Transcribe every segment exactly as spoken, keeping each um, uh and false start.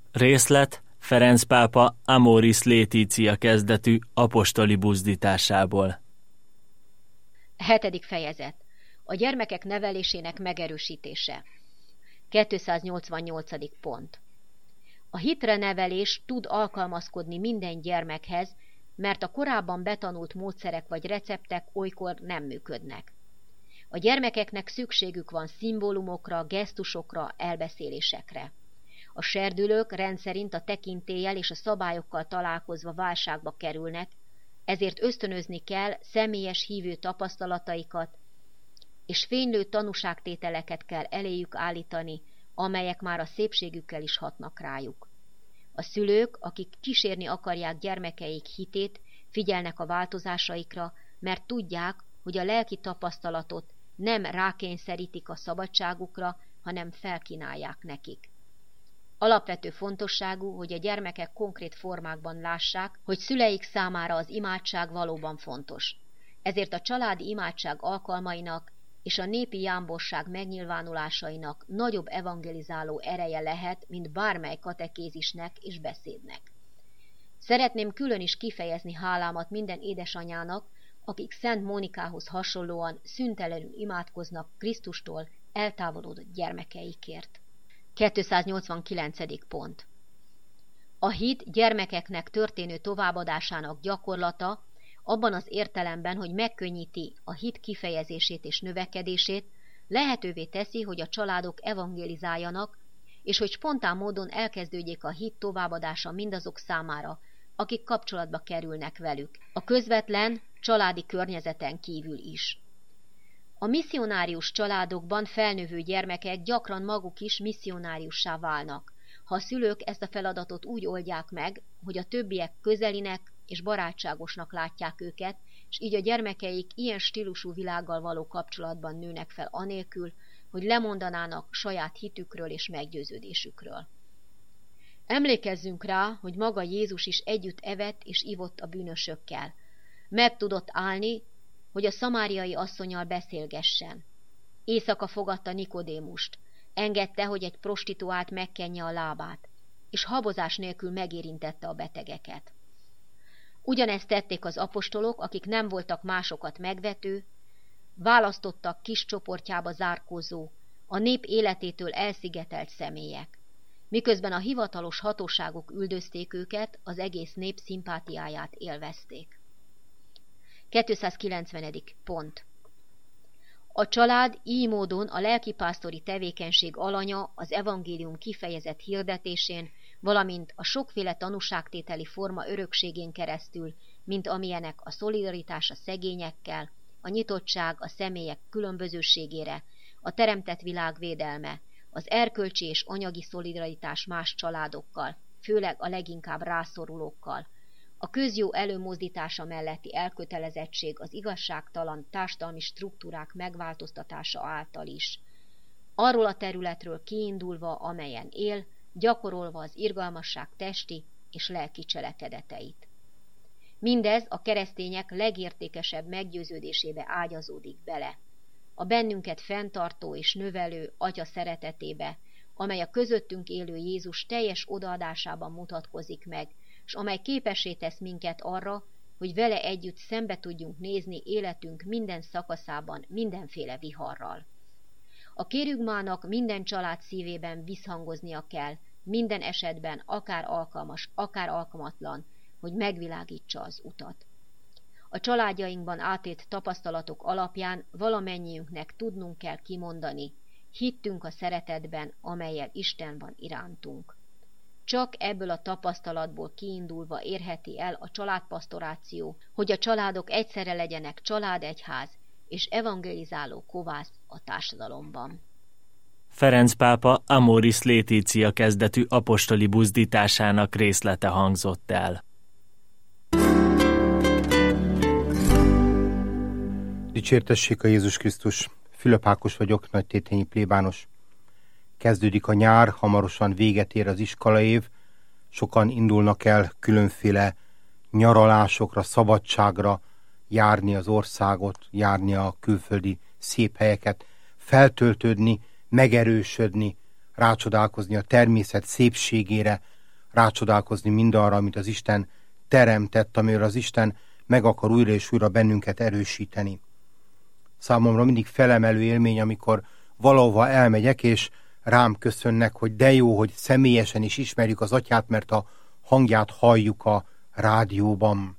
Részlet Ferenc pápa Amoris Laetitia kezdetű apostoli buzdításából. Hetedik fejezet. A gyermekek nevelésének megerősítése. kétszáznyolcvannyolcadik pont. A hitre nevelés tud alkalmazkodni minden gyermekhez, mert a korábban betanult módszerek vagy receptek olykor nem működnek. A gyermekeknek szükségük van szimbólumokra, gesztusokra, elbeszélésekre. A serdülők rendszerint a tekintéllyel és a szabályokkal találkozva válságba kerülnek, ezért ösztönözni kell személyes hívő tapasztalataikat, és fénylő tanúságtételeket kell eléjük állítani, amelyek már a szépségükkel is hatnak rájuk. A szülők, akik kísérni akarják gyermekeik hitét, figyelnek a változásaikra, mert tudják, hogy a lelki tapasztalatot nem rákényszerítik a szabadságukra, hanem felkínálják nekik. Alapvető fontosságú, hogy a gyermekek konkrét formákban lássák, hogy szüleik számára az imádság valóban fontos. Ezért a családi imádság alkalmainak és a népi jámborság megnyilvánulásainak nagyobb evangelizáló ereje lehet, mint bármely katekézisnek és beszédnek. Szeretném külön is kifejezni hálámat minden édesanyának, akik Szent Mónikához hasonlóan szüntelenül imádkoznak Krisztustól eltávolodott gyermekeikért. kétszáznyolcvankilencedik pont. A hit gyermekeknek történő továbbadásának gyakorlata abban az értelemben, hogy megkönnyíti a hit kifejezését és növekedését, lehetővé teszi, hogy a családok evangelizáljanak, és hogy spontán módon elkezdődjék a hit továbbadása mindazok számára, akik kapcsolatba kerülnek velük, a közvetlen családi környezeten kívül is. A misszionárius családokban felnövő gyermekek gyakran maguk is misszionáriussá válnak, ha a szülők ezt a feladatot úgy oldják meg, hogy a többiek közelinek és barátságosnak látják őket, és így a gyermekeik ilyen stílusú világgal való kapcsolatban nőnek fel anélkül, hogy lemondanának saját hitükről és meggyőződésükről. Emlékezzünk rá, hogy maga Jézus is együtt evett és ivott a bűnösökkel. Meg tudott állni, hogy a szamáriai asszonnyal beszélgessen. Éjszaka fogadta Nikodémust, engedte, hogy egy prostituált megkenje a lábát, és habozás nélkül megérintette a betegeket. Ugyanezt tették az apostolok, akik nem voltak másokat megvető, választottak kis csoportjába zárkózó, a nép életétől elszigetelt személyek. Miközben a hivatalos hatóságok üldözték őket, az egész nép szimpátiáját élvezték. kétszázkilencvenedik pont. A család így módon a lelkipásztori tevékenység alanya az evangélium kifejezett hirdetésén, valamint a sokféle tanúságtételi forma örökségén keresztül, mint amilyenek a szolidaritás a szegényekkel, a nyitottság a személyek különbözőségére, a teremtett világ védelme, az erkölcsi és anyagi szolidaritás más családokkal, főleg a leginkább rászorulókkal, a közjó előmozdítása melletti elkötelezettség az igazságtalan társadalmi struktúrák megváltoztatása által is, arról a területről kiindulva, amelyen él, gyakorolva az irgalmasság testi és lelki cselekedeteit. Mindez a keresztények legértékesebb meggyőződésébe ágyazódik bele, a bennünket fenntartó és növelő Atya szeretetébe, amely a közöttünk élő Jézus teljes odaadásában mutatkozik meg, és amely képessé tesz minket arra, hogy vele együtt szembe tudjunk nézni életünk minden szakaszában mindenféle viharral. A kérügmának minden család szívében visszhangoznia kell, minden esetben akár alkalmas, akár alkalmatlan, hogy megvilágítsa az utat. A családjainkban átélt tapasztalatok alapján valamennyiünknek tudnunk kell kimondani, hittünk a szeretetben, amellyel Isten van irántunk. Csak ebből a tapasztalatból kiindulva érheti el a családpasztoráció, hogy a családok egyszerre legyenek családegyház és evangelizáló kovász a társadalomban. Ferenc pápa Amoris Laetitia kezdetű apostoli buzdításának részlete hangzott el. Dicsértessék a Jézus Krisztus! Fülöp Ákos vagyok, nagytétényi plébános. Kezdődik a nyár, hamarosan véget ér az iskolaév, sokan indulnak el különféle nyaralásokra, szabadságra, járni az országot, járni a külföldi szép helyeket, feltöltődni, megerősödni, rácsodálkozni a természet szépségére, rácsodálkozni mindarra, amit az Isten teremtett, amiről az Isten meg akar újra és újra bennünket erősíteni. Számomra mindig felemelő élmény, amikor valahova elmegyek, és rám köszönnek, hogy de jó, hogy személyesen is ismerjük az Atyát, mert a hangját halljuk a rádióban.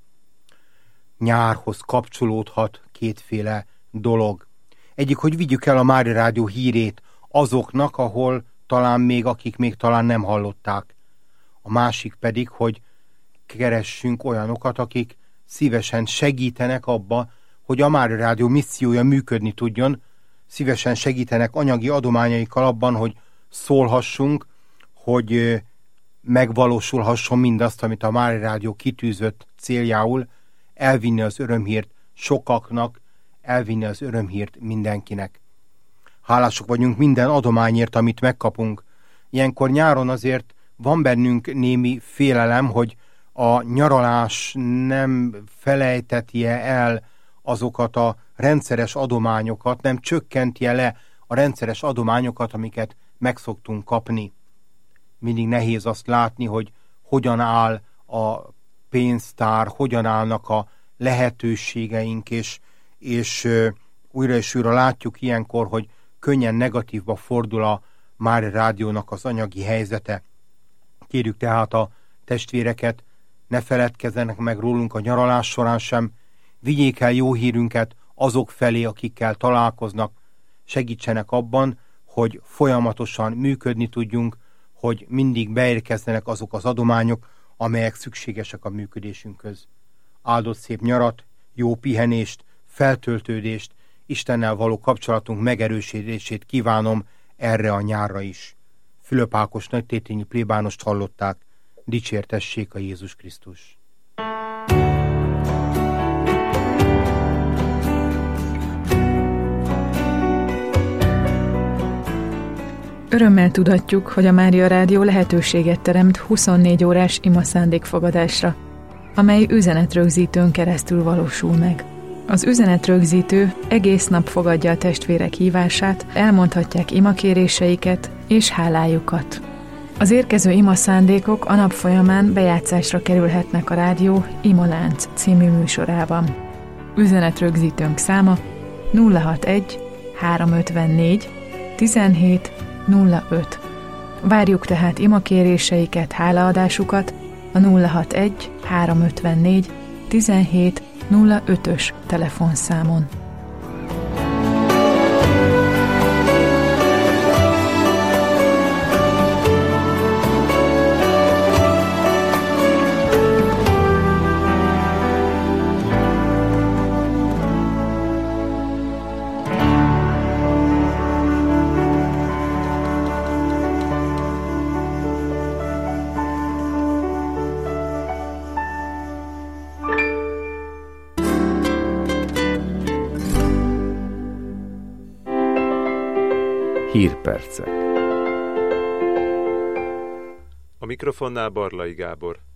Nyárhoz kapcsolódhat kétféle dolog. Egyik, hogy vigyük el a Mária Rádió hírét azoknak, ahol talán még, akik még talán nem hallották. A másik pedig, hogy keressünk olyanokat, akik szívesen segítenek abba, hogy a Mária Rádió missziója működni tudjon, szívesen segítenek anyagi adományaikkal abban, hogy szólhassunk, hogy megvalósulhasson mindazt, amit a Mária Rádió kitűzött céljául, elvinni az örömhírt sokaknak, elvinni az örömhírt mindenkinek. Hálások vagyunk minden adományért, amit megkapunk. Ilyenkor nyáron azért van bennünk némi félelem, hogy a nyaralás nem felejteti-e el azokat a rendszeres adományokat, nem csökkenti-e le a rendszeres adományokat, amiket meg szoktunk kapni. Mindig nehéz azt látni, hogy hogyan áll a pénztár, hogyan állnak a lehetőségeink, és, és újra és újra látjuk ilyenkor, hogy könnyen negatívba fordul a Mária Rádiónak az anyagi helyzete. Kérjük tehát a testvéreket, ne feledkezzenek meg rólunk a nyaralás során sem, vigyék el jó hírünket azok felé, akikkel találkoznak, segítsenek abban, hogy folyamatosan működni tudjunk, hogy mindig beérkezzenek azok az adományok, amelyek szükségesek a működésünkhöz. Áldott szép nyarat, jó pihenést, feltöltődést, Istennel való kapcsolatunk megerősítését kívánom erre a nyárra is. Fülöp Ákos nagytétényi plébánost hallották, dicsértessék a Jézus Krisztus. Örömmel tudatjuk, hogy a Mária Rádió lehetőséget teremt huszonnégy órás ima szándékfogadásra, amely üzenetrögzítőn keresztül valósul meg. Az üzenetrögzítő egész nap fogadja a testvérek hívását, elmondhatják imakéréseiket és hálájukat. Az érkező ima szándékok a nap folyamán bejátszásra kerülhetnek a rádió Imalánc című műsorában. Üzenetrögzítőnk száma nulla hatvanegy háromszázötvennégy tizenhét nulla öt. Várjuk tehát imakéréseiket, hálaadásukat a nulla hatvanegy háromszázötvennégy tizenhét nulla ötös telefonszámon. Hírpercek. A mikrofonnál Barlai Gábor.